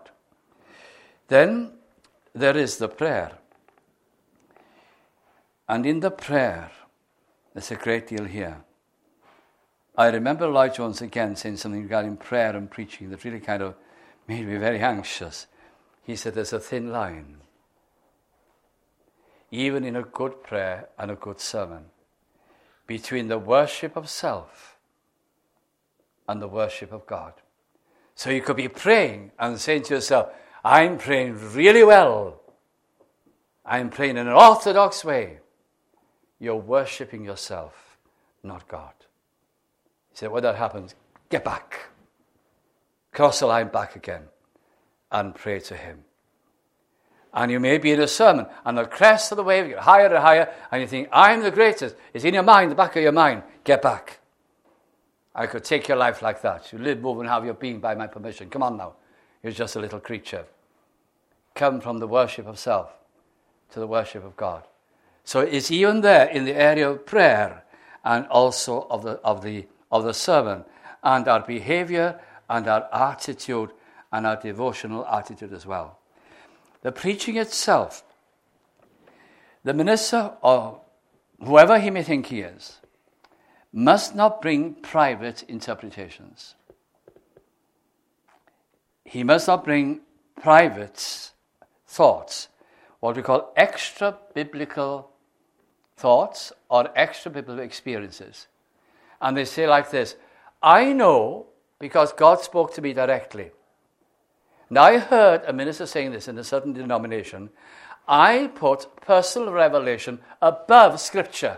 A: Then there is the prayer. And in the prayer, there's a great deal here. I remember Lloyd Jones again saying something regarding prayer and preaching that really kind of made me very anxious. He said there's a thin line, even in a good prayer and a good sermon, between the worship of self and the worship of God. So you could be praying and saying to yourself, I'm praying really well. I'm praying in an orthodox way. You're worshipping yourself, not God. He said, when that happens, get back. Cross the line back again and pray to him. And you may be in a sermon, and the crest of the wave, you get higher and higher, and you think, I'm the greatest. It's in your mind, the back of your mind. Get back. I could take your life like that. You live, move, and have your being by my permission. Come on now. You're just a little creature. Come from the worship of self to the worship of God. So it's even there in the area of prayer and also of the of the of the sermon, and our behavior and our attitude and our devotional attitude as well. The preaching itself, the minister or whoever he may think he is, must not bring private interpretations. He must not bring private thoughts, what we call extra biblical thoughts or extra biblical experiences. And they say like this, I know because God spoke to me directly. Now, I heard a minister saying this in a certain denomination. I put personal revelation above Scripture.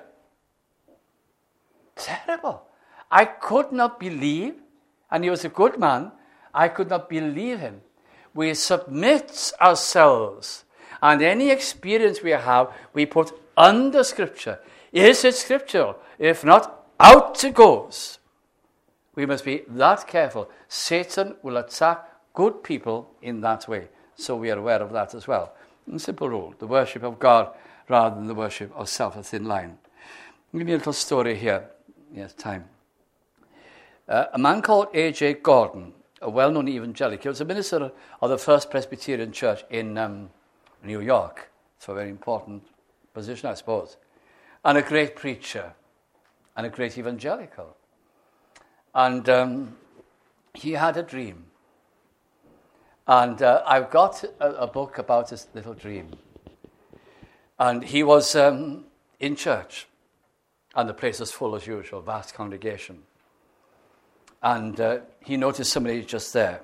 A: Terrible. I could not believe, and he was a good man, I could not believe him. We submit ourselves, and any experience we have, we put under Scripture. Is it scriptural? If not, out it goes. We must be that careful. Satan will attack good people in that way. So we are aware of that as well. A simple rule, the worship of God rather than the worship of self, a thin line. I'll give you a little story here. yes, time. Uh, a man called A J Gordon, a well-known evangelical, he was a minister of the First Presbyterian Church in um, New York. It's a very important position, I suppose. And a great preacher, and a great evangelical. And um, he had a dream. And uh, I've got a, a book about his little dream. And he was um, in church, and the place was full as usual, vast congregation. And uh, he noticed somebody just there.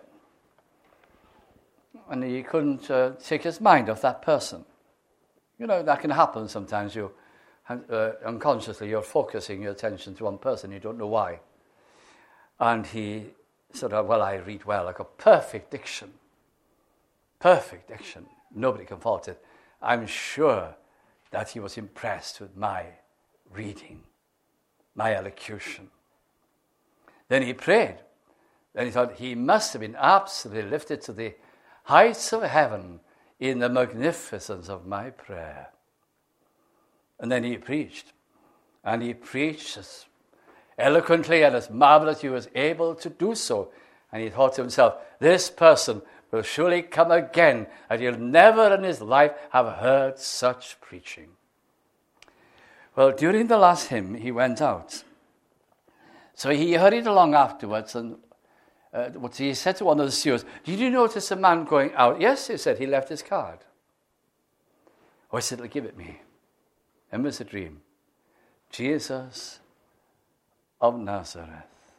A: And he couldn't uh, take his mind off that person. You know, that can happen sometimes. You, uh, unconsciously, you're focusing your attention to one person. You don't know why. And he said, oh, well, I read well. I got perfect diction. Perfect diction. Nobody can fault it. I'm sure that he was impressed with my reading, my elocution. Then he prayed. Then he thought he must have been absolutely lifted to the heights of heaven in the magnificence of my prayer. And then he preached. And he preached as eloquently and as marvelous as he was able to do so. And he thought to himself, this person will surely come again, and he'll never in his life have heard such preaching. Well, during the last hymn, he went out. So he hurried along afterwards, and uh, what he said to one of the stewards, did you notice a man going out? Yes, he said, he left his card. Oh, he said, give it me. And it was a dream. Jesus of Nazareth.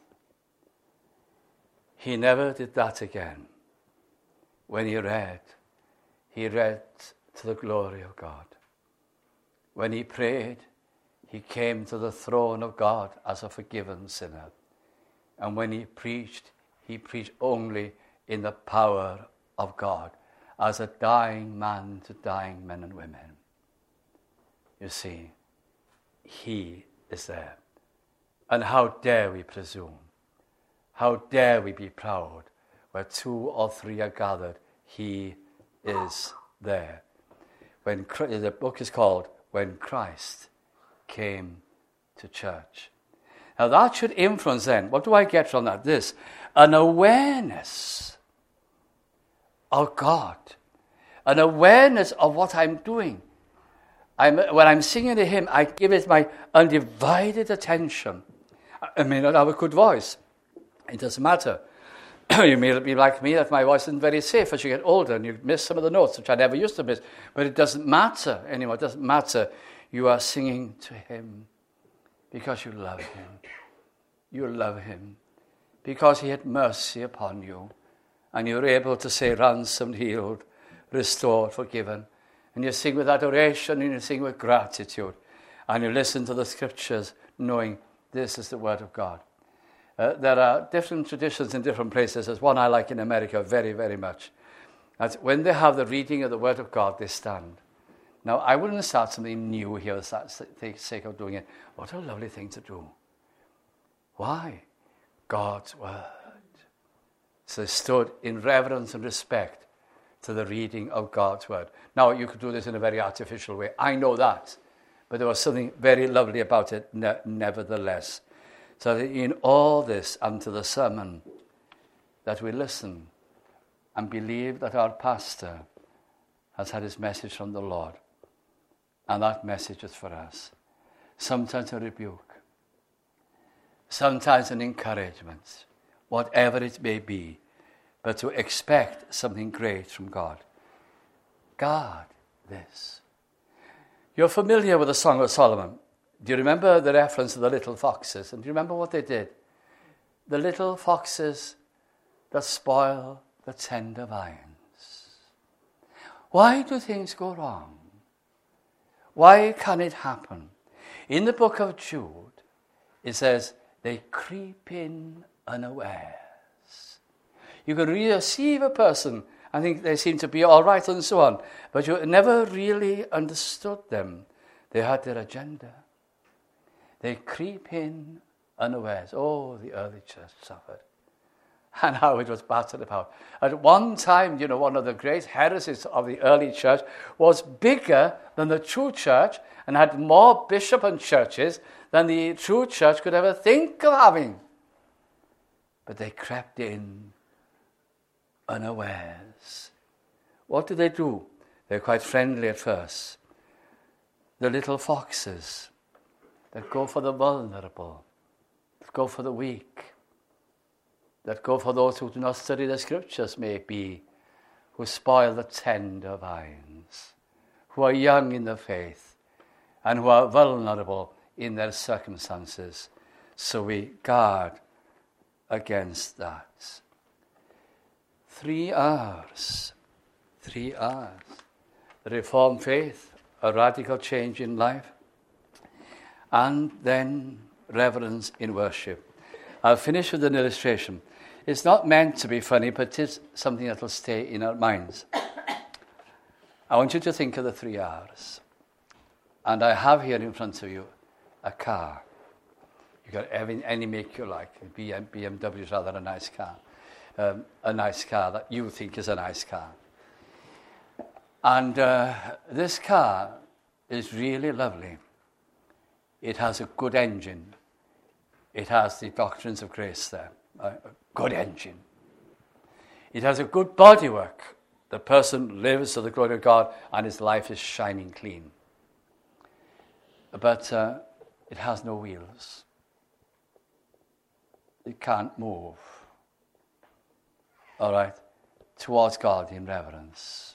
A: He never did that again. When he read, he read to the glory of God. When he prayed, he came to the throne of God as a forgiven sinner. And when he preached, he preached only in the power of God, as a dying man to dying men and women. You see, he is there. And how dare we presume? How dare we be proud? Where two or three are gathered, he is there. When the book is called When Christ Came to Church. Now that should influence then, what do I get from that? This, an awareness of God, an awareness of what I'm doing. I'm, when I'm singing to him, I give it my undivided attention. I may not have a good voice. It doesn't matter. You may be like me, that my voice isn't very safe as you get older and you miss some of the notes, which I never used to miss. But it doesn't matter anymore. It doesn't matter. You are singing to him because you love him. You love him because he had mercy upon you. And you're able to say, ransomed, healed, restored, forgiven. And you sing with adoration and you sing with gratitude. And you listen to the scriptures knowing this is the word of God. Uh, there are different traditions in different places. There's one I like in America very, very much. That's when they have the reading of the Word of God, they stand. Now, I wouldn't start something new here for the sake of doing it. What a lovely thing to do. Why? God's Word. So they stood in reverence and respect to the reading of God's Word. Now, you could do this in a very artificial way. I know that. But there was something very lovely about it, ne- nevertheless. So that in all this and to the sermon, that we listen and believe that our pastor has had his message from the Lord. And that message is for us. Sometimes a rebuke. Sometimes an encouragement. Whatever it may be. But to expect something great from God. Guard this. You're familiar with the Song of Solomon. Do you remember the reference to the little foxes? And do you remember what they did? The little foxes that spoil the tender vines. Why do things go wrong? Why can it happen? In the book of Jude, it says, they creep in unawares. You can receive a person and think they seem to be all right and so on, but you never really understood them. They had their agenda. They creep in unawares. Oh, the early church suffered. and how it was battered about. At one time, you know, one of the great heresies of the early church was bigger than the true church and had more bishops and churches than the true church could ever think of having. But they crept in unawares. What do they do? They're quite friendly at first. The little foxes that go for the vulnerable, that go for the weak, that go for those who do not study the scriptures, maybe, who spoil the tender vines, who are young in the faith, and who are vulnerable in their circumstances. So we guard against that. Three R's. Three R's. The Reformed faith, a radical change in life, and then reverence in worship. I'll finish with an illustration. It's not meant to be funny, but it's something that will stay in our minds. I want you to think of the three R's. And I have here in front of you a car. You've got every, any make you like. B M W is rather a nice car. Um, a nice car that you think is a nice car. And uh, this car is really lovely. It has a good engine. It has the doctrines of grace there. A good engine. It has a good bodywork. The person lives to the glory of God and his life is shining clean. But uh, it has no wheels. It can't move. All right? Towards God in reverence.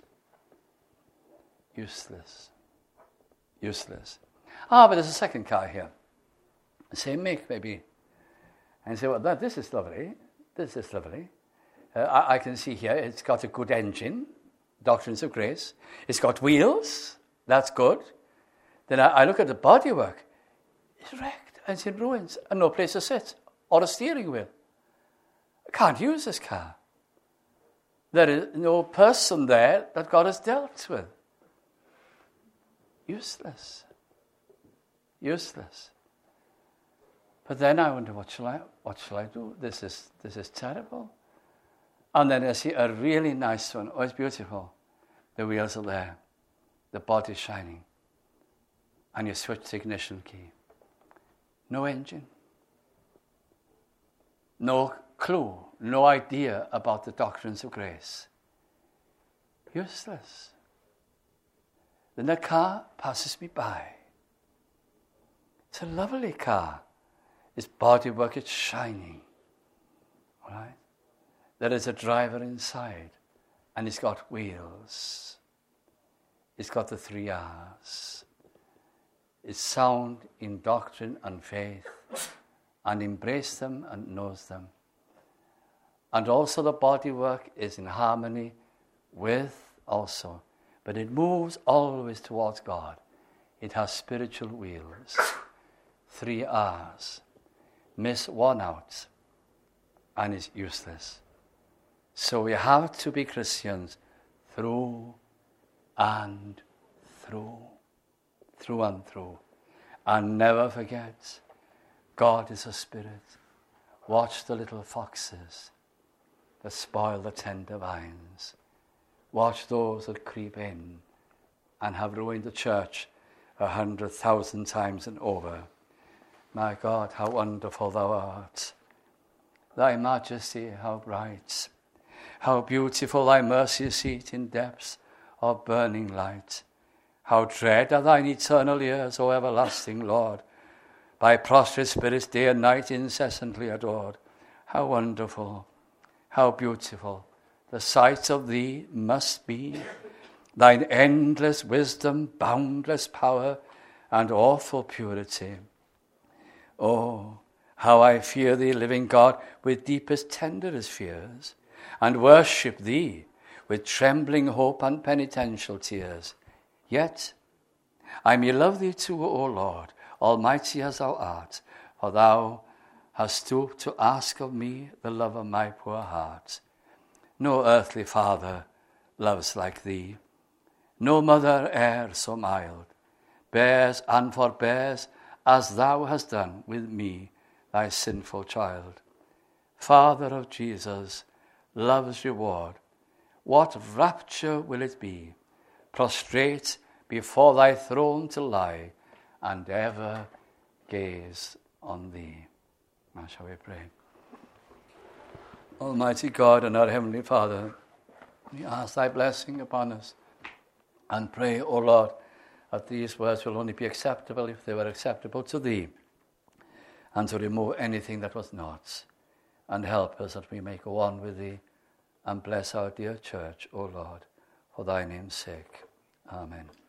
A: Useless. Useless. Ah, but there's a second car here. Same make, maybe. And you say, well, that, this is lovely. This is lovely. Uh, I, I can see here it's got a good engine, doctrines of grace. It's got wheels. That's good. Then I, I look at the bodywork. It's wrecked and it's in ruins and no place to sit or a steering wheel. I can't use this car. There is no person there that God has dealt with. Useless. Useless. But then I wonder, what shall I what shall I do? This is this is terrible. And then I see a really nice one. Oh, it's beautiful. The wheels are there. The body's shining. And you switch the ignition key. No engine. No clue. No idea about the doctrines of grace. Useless. Then the car passes me by. It's a lovely car. Its bodywork is shining. All right? There is a driver inside, and it's got wheels. It's got the three R's. It's sound in doctrine and faith, and embraces them and knows them. And also the bodywork is in harmony with also, but it moves always towards God. It has spiritual wheels. Three R's. Miss one out, and it's useless. So we have to be Christians through and through. Through and through. And never forget, God is a spirit. Watch the little foxes that spoil the tender vines. Watch those that creep in and have ruined the church a hundred thousand times and over. My God, how wonderful thou art. Thy majesty, how bright. How beautiful thy mercy seat in depths of burning light. How dread are thine eternal years, O everlasting Lord. By prostrate spirits day and night incessantly adored. How wonderful, how beautiful the sight of thee must be. Thine endless wisdom, boundless power, and awful purity. Oh, how I fear thee, living God, with deepest, tenderest fears, and worship thee with trembling hope and penitential tears. Yet I may love thee too, O Lord, almighty as thou art, for thou hast stooped to ask of me the love of my poor heart. No earthly father loves like thee, no mother e'er so mild, bears and forbears as thou hast done with me, thy sinful child. Father of Jesus, love's reward, what rapture will it be, prostrate before thy throne to lie, and ever gaze on thee. Now shall we pray. Almighty God and our Heavenly Father, we ask thy blessing upon us and pray, O Lord, that these words will only be acceptable if they were acceptable to thee, and to remove anything that was not, and help us that we may go on with thee and bless our dear church, O Lord, for thy name's sake. Amen.